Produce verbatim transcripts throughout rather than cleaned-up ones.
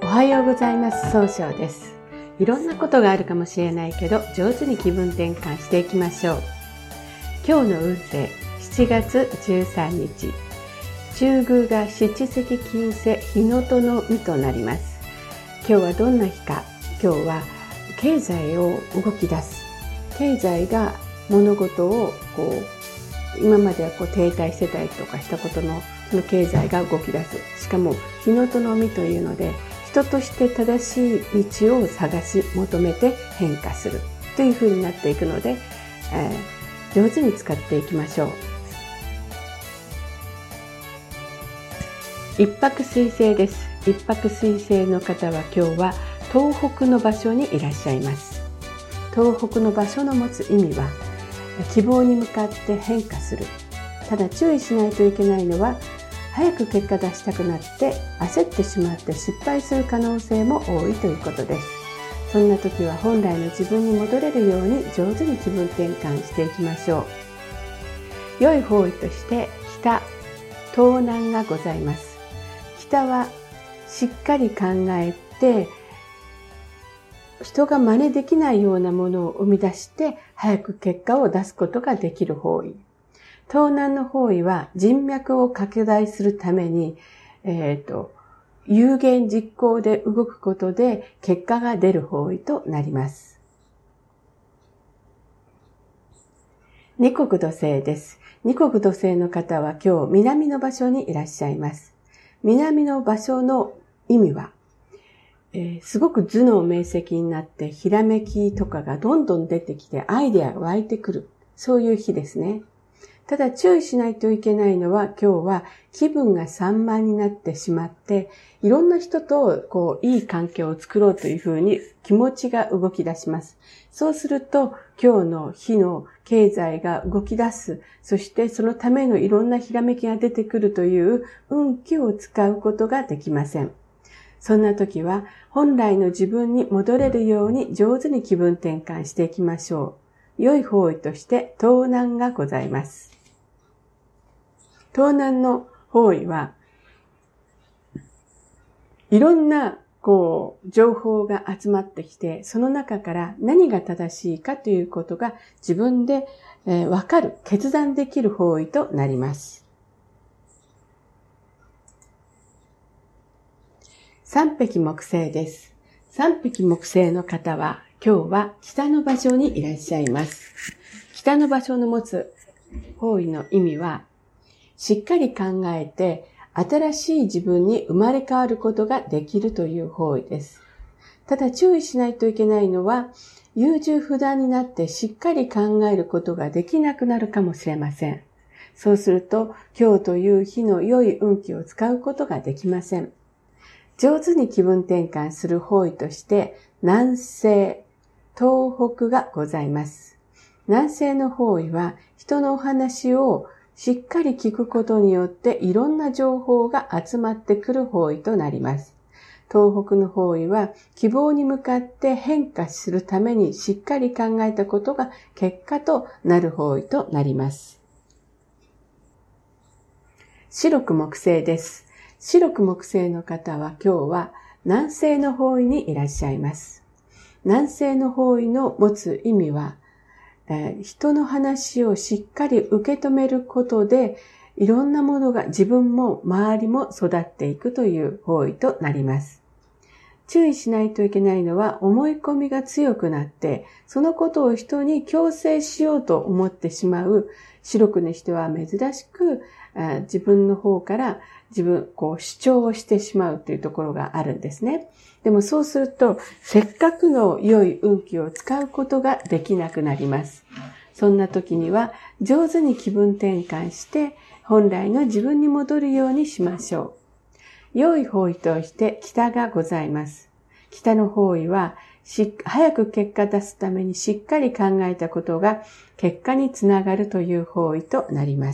はようございます。総称です。いろんなことがあるかもしれないけど、上手に気分転換していきましょう。今日の運勢、しちがつじゅうさんにち、中宮が七石金星日のとのみとなります。今日はどんな日か。今日は経済を動き出す。経済が物事をこう今まではこう停滞してたりとかしたことのその経済が動き出す。しかも日のとのみというので、人として正しい道を探し求めて変化するという風になっていくので、えー、上手に使っていきましょう。一泊水星です。一泊水星の方は今日は東北の場所にいらっしゃいます。東北の場所の持つ意味は、希望に向かって変化する。ただ注意しないといけないのは、早く結果出したくなって焦ってしまって失敗する可能性も多いということです。そんな時は本来の自分に戻れるように上手に気分転換していきましょう。良い方位として北、東南がございます。北はしっかり考えて、人が真似できないようなものを生み出して早く結果を出すことができる方位。東南の方位は人脈を拡大するために、えっと、有言実行で動くことで結果が出る方位となります。二国土星です。二国土星の方は今日南の場所にいらっしゃいます。南の場所の意味は、えー、すごく頭脳明晰になってひらめきとかがどんどん出てきてアイデアが湧いてくる。そういう日ですね。ただ注意しないといけないのは、今日は気分が散漫になってしまって、いろんな人とこういい関係を作ろうというふうに気持ちが動き出します。そうすると今日の日の経済が動き出す。そしてそのためのいろんなひらめきが出てくるという運気を使うことができません。そんな時は本来の自分に戻れるように上手に気分転換していきましょう。良い方位として東南がございます。東南の方位は、いろんな、こう、情報が集まってきて、その中から何が正しいかということが自分で、えー、分かる、決断できる方位となります。三匹木星です。三匹木星の方は、今日は北の場所にいらっしゃいます。北の場所の持つ方位の意味は、しっかり考えて新しい自分に生まれ変わることができるという方位です。ただ注意しないといけないのは、優柔不断になってしっかり考えることができなくなるかもしれません。そうすると今日という日の良い運気を使うことができません。上手に気分転換する方位として南西、東北がございます。南西の方位は人のお話をしっかり聞くことによっていろんな情報が集まってくる方位となります。東北の方位は希望に向かって変化するためにしっかり考えたことが結果となる方位となります。白く木星です。白く木星の方は今日は南西の方位にいらっしゃいます。南西の方位の持つ意味は、人の話をしっかり受け止めることで、いろんなものが自分も周りも育っていくという方位となります。注意しないといけないのは、思い込みが強くなって、そのことを人に強制しようと思ってしまう白くにしては珍しく、自分の方から自分、こう主張をしてしまうというところがあるんですね。でもそうすると、せっかくの良い運気を使うことができなくなります。そんな時には、上手に気分転換して、本来の自分に戻るようにしましょう。良い方位として北がございます。北の方位は、し早く結果出すためにしっかり考えたことが結果につながるという方位となります。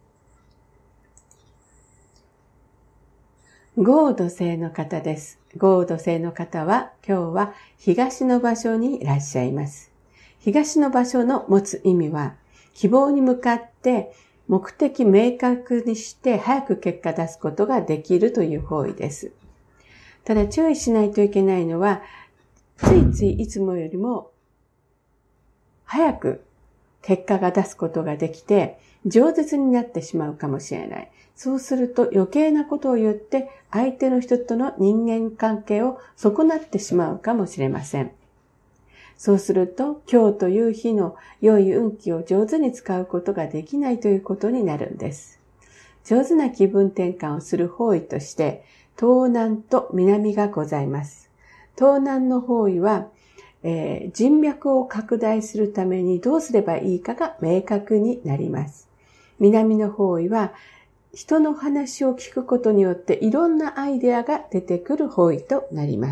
合土星の方です。合土星の方は今日は東の場所にいらっしゃいます。東の場所の持つ意味は、希望に向かって目的明確にして早く結果出すことができるという方位です。 ただ注意しないといけないのは、ついついいつもよりも早く結果が出すことができて、饒舌になってしまうかもしれない。そうすると余計なことを言って相手の人との人間関係を損なってしまうかもしれません。そうすると今日という日の良い運気を上手に使うことができないということになるんです。上手な気分転換をする方位として東南と南がございます。東南の方位は、えー、人脈を拡大するためにどうすればいいかが明確になります。南の方位は人の話を聞くことによっていろんなアイデアが出てくる方位となります。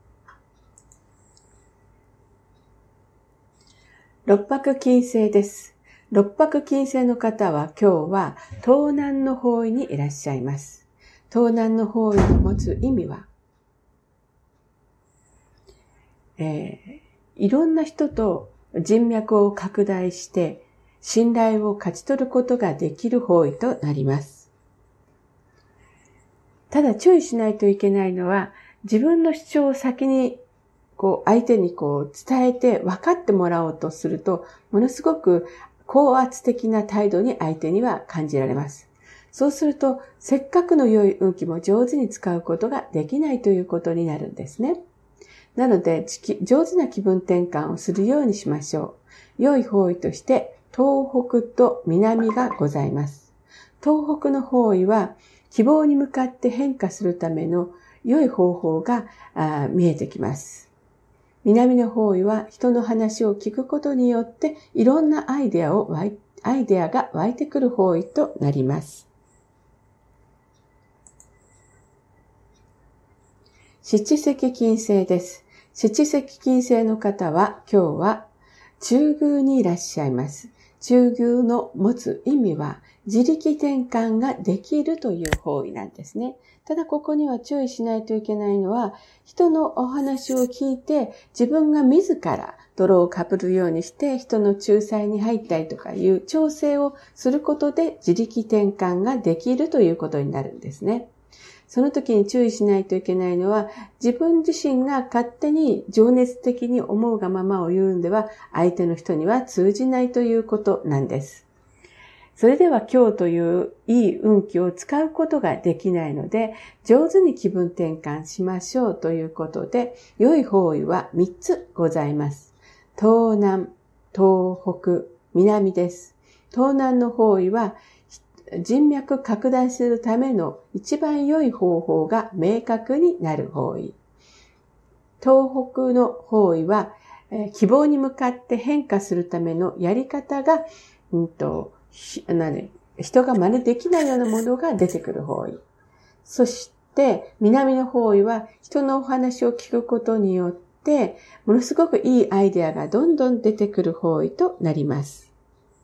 六白金星です。六白金星の方は今日は東南の方位にいらっしゃいます。東南の方位の持つ意味は、えー、いろんな人と人脈を拡大して信頼を勝ち取ることができる方位となります。ただ注意しないといけないのは、自分の主張を先にこう相手にこう伝えて分かってもらおうとすると、ものすごく高圧的な態度に相手には感じられます。そうすると、せっかくの良い運気も上手に使うことができないということになるんですね。なので、上手な気分転換をするようにしましょう。良い方位として、東北と南がございます。東北の方位は希望に向かって変化するための良い方法が見えてきます。南の方位は人の話を聞くことによっていろんなアイデアをアイデアが湧いてくる方位となります。七石金星です。七石金星の方は今日は中宮にいらっしゃいます。中宮の持つ意味は自力転換ができるという方位なんですね。ただここには注意しないといけないのは、人のお話を聞いて自分が自ら泥をかぶるようにして人の仲裁に入ったりとかいう調整をすることで自力転換ができるということになるんですね。その時に注意しないといけないのは、自分自身が勝手に情熱的に思うがままを言うんでは、相手の人には通じないということなんです。それでは今日といういい運気を使うことができないので、上手に気分転換しましょうということで、良い方位はみっつございます。東南、東北、南です。東南の方位は、人脈拡大するための一番良い方法が明確になる方位。東北の方位は、えー、希望に向かって変化するためのやり方が、うんと、何、人が真似できないようなものが出てくる方位。そして、南の方位は人のお話を聞くことによって、ものすごくいいアイデアがどんどん出てくる方位となります。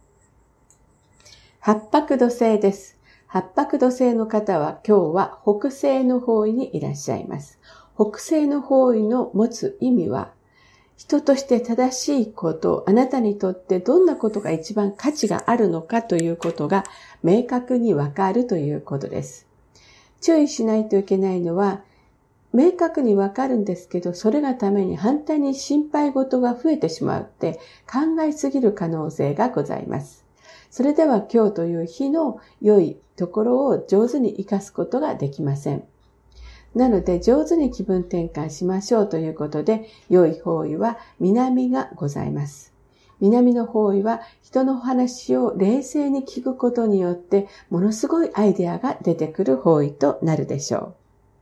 八白土星です。八白土星の方は今日は北西の方位にいらっしゃいます。北西の方位の持つ意味は、人として正しいこと、あなたにとってどんなことが一番価値があるのかということが明確にわかるということです。注意しないといけないのは、明確にわかるんですけど、それがために反対に心配事が増えてしまうって考えすぎる可能性がございます。それでは今日という日の良いところを上手に活かすことができません。なので上手に気分転換しましょうということで、良い方位は南がございます。南の方位は人の話を冷静に聞くことによってものすごいアイデアが出てくる方位となるでしょう。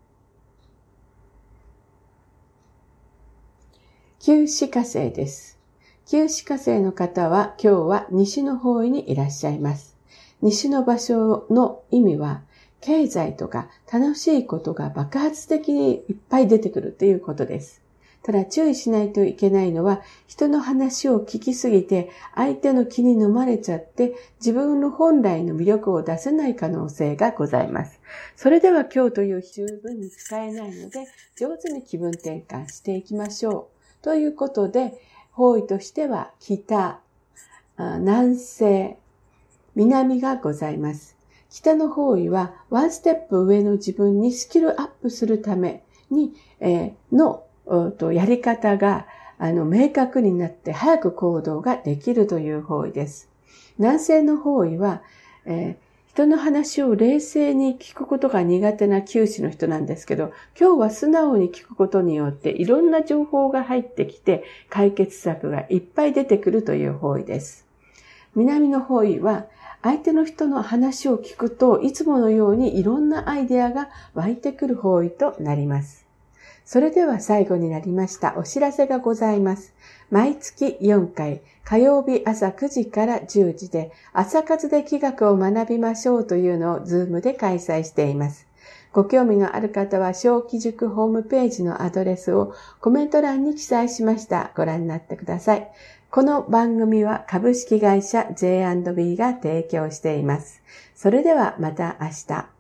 九紫火星です。九紫火星の方は今日は西の方位にいらっしゃいます。西の場所の意味は経済とか楽しいことが爆発的にいっぱい出てくるということです。ただ注意しないといけないのは、人の話を聞きすぎて相手の気に飲まれちゃって自分の本来の魅力を出せない可能性がございます。それでは今日という日十分に使えないので、上手に気分転換していきましょう。ということで、方位としては北、南西、南がございます。北の方位はワンステップ上の自分にスキルアップするため、 に、えー、の、とやり方が、あの、明確になって早く行動ができるという方位です。南西の方位は、えー人の話を冷静に聞くことが苦手な九死の人なんですけど、今日は素直に聞くことによっていろんな情報が入ってきて解決策がいっぱい出てくるという方位です。南の方位は相手の人の話を聞くといつものようにいろんなアイデアが湧いてくる方位となります。それでは最後になりましたお知らせがございます。毎月よんかい、火曜日朝くじからじゅうじで朝活で気学を学びましょうというのをズームで開催しています。ご興味がある方は小規塾ホームページのアドレスをコメント欄に記載しました。ご覧になってください。この番組は株式会社 ジェイアンドビー が提供しています。それではまた明日。